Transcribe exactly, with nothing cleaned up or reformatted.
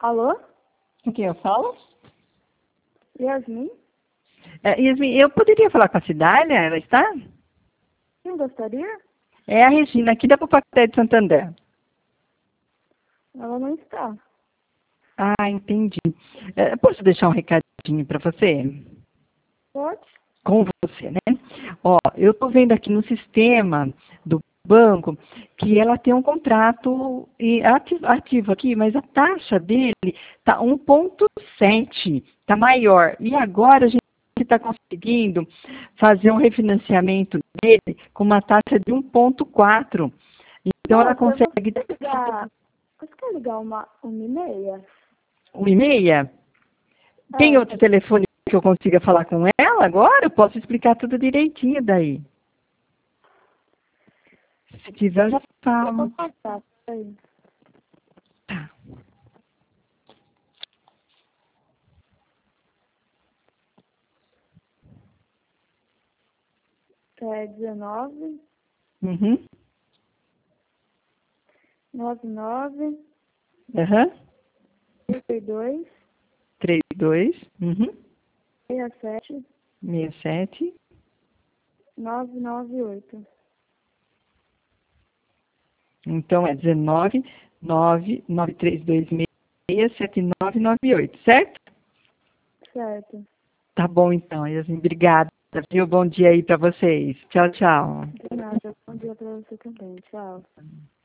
Alô? Com quem eu falo? Yasmin? É, Yasmin, eu poderia falar com a Cidália? Ela está? Quem gostaria? É a Regina, aqui da Pupacté de Santander. Ela não está. Ah, entendi. É, posso deixar um recadinho para você? Pode? Com você, né? Ó, eu estou vendo aqui no sistema do banco que ela tem um contrato e ativo, ativo aqui, mas a taxa dele está um vírgula sete, está maior. E agora a gente está conseguindo fazer um refinanciamento dele com uma taxa de um vírgula quatro. Então ela Nossa, consegue você quer ligar, você quer ligar uma, uma e meia? um e meia. Tem É, outro telefone que eu consiga falar com ela agora? Eu posso explicar tudo direitinho daí. Se tiver, eu já eu falo. vou passar. Peraí. Tá. É dezenove, Uhum. noventa e nove, Aham. trinta e dois, trinta e dois. Uhum. sessenta e sete, sessenta e sete. novecentos e noventa e oito. Então é dezenove, nove, nove três dois seis, sete nove nove oito, certo? Certo. Tá bom então, Yasmin. Obrigada. Viu? Bom dia aí para vocês. Tchau, tchau. De nada. Bom dia pra você também. Tchau.